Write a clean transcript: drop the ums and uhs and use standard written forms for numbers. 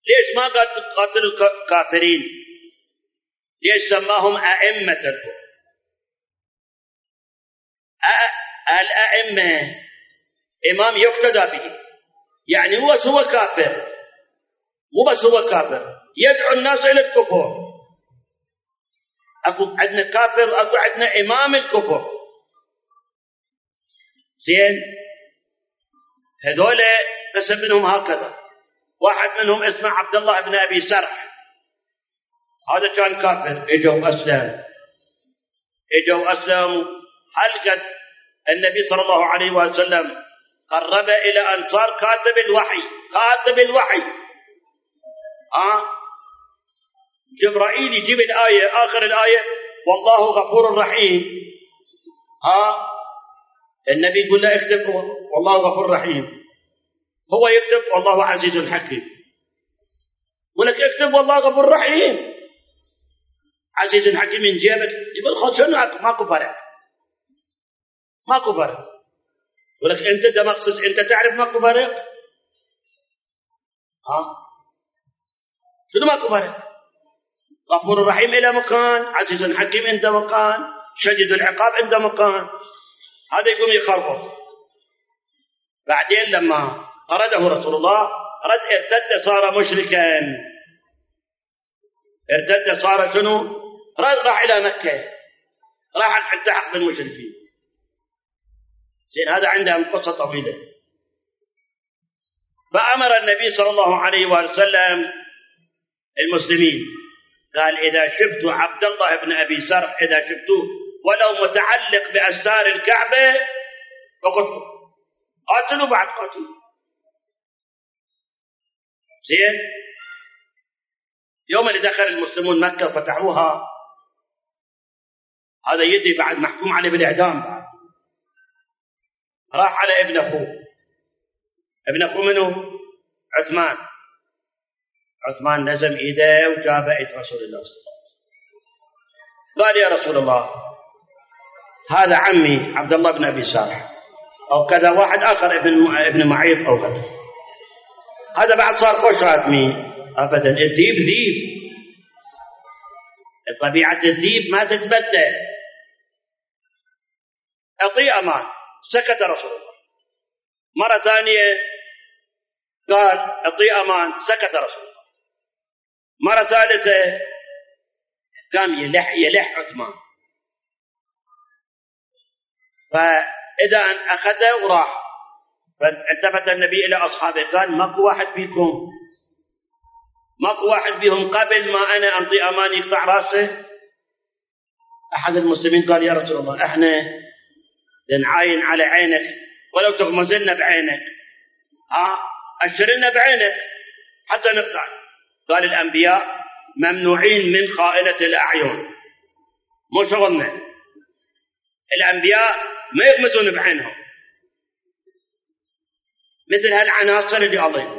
ليش ما قال تقاتلوا الكافرين؟ ليش سماهم أئمة الكفر؟ الأئمة إمام يقتدى به، يعني هو كافر، مو بس هو كافر، يدعو الناس إلى الكفر. أكو عندنا كافر وأكو عندنا إمام الكفر. زين، هذول قسم منهم هكذا. واحد منهم اسمه عبد الله بن أبي سرح، هذا كان كافر، اجوا أسلموا. هل قد النبي صلى الله عليه وسلم قرب إلى أن صار كاتب الوحي. جبرائيل يجيب الآية، آخر الآية والله غفور رحيم. النبي يقول له اكتب والله غفور رحيم، هو يكتب والله عزيز حكيم. يقول لك اكتب والله غفور رحيم، عزيز حكيم من جيبك. يقول خشنك، ماكو فرق. يقول لك انت دمقصص، انت تعرف ماكو فرق؟ شنو ماكو فرق؟ غفور رحيم إلى مكان، عزيز حكيم عند مكان، شديد العقاب عند مكان. هذا يقوم يخربط. بعدين لما طرده رسول الله ارتد، صار مشركا. ارتد، صار شنو؟ راح إلى مكة، راح التحق بالمشركين. زين، هذا عندهم قصة طويلة. فأمر النبي صلى الله عليه وسلم المسلمين، قال إذا شفتوا عبد الله بن أبي سرح، إذا شفتوه ولو متعلق بأستار الكعبة فقتلوا، قاتلوا بعد قاتلوا. زين، يوم اللي دخل المسلمون مكة وفتحوها، هذا يدي بعد محكوم عليه بالإعدام. بعد راح على ابن أخوه منه عثمان نزم إيده وجاب إيد رسول الله صلى الله عليه وسلم. قال يا رسول الله، هذا عمي عبد الله بن أبي سرح، أو كذا واحد آخر ابن معيط أو كذا. هذا بعد صار خوش راتمي أبدا. الذيب ذيب، طبيعة الذيب ما تتبدل. أعطيه أمان. سكت رسول الله. مرة ثانية قال أعطيه أمان، سكت رسول الله. مرة ثالثة قام يلح عثمان. فإذا أخذه وراح، فالتفت النبي إلى أصحابه قال ماكو واحد بهم قبل ما أنا أنطي أمان يقطع رأسه؟ أحد المسلمين قال يا رسول الله، إحنا نعاين على عينك ولو تغمزلنا بعينك، أشرنا بعينك حتى نقطع. قال الأنبياء ممنوعين من خائنة الأعين، مو شغلنا. الأنبياء ما يغمزون بعينهم مثل هالعناصر اللي الله.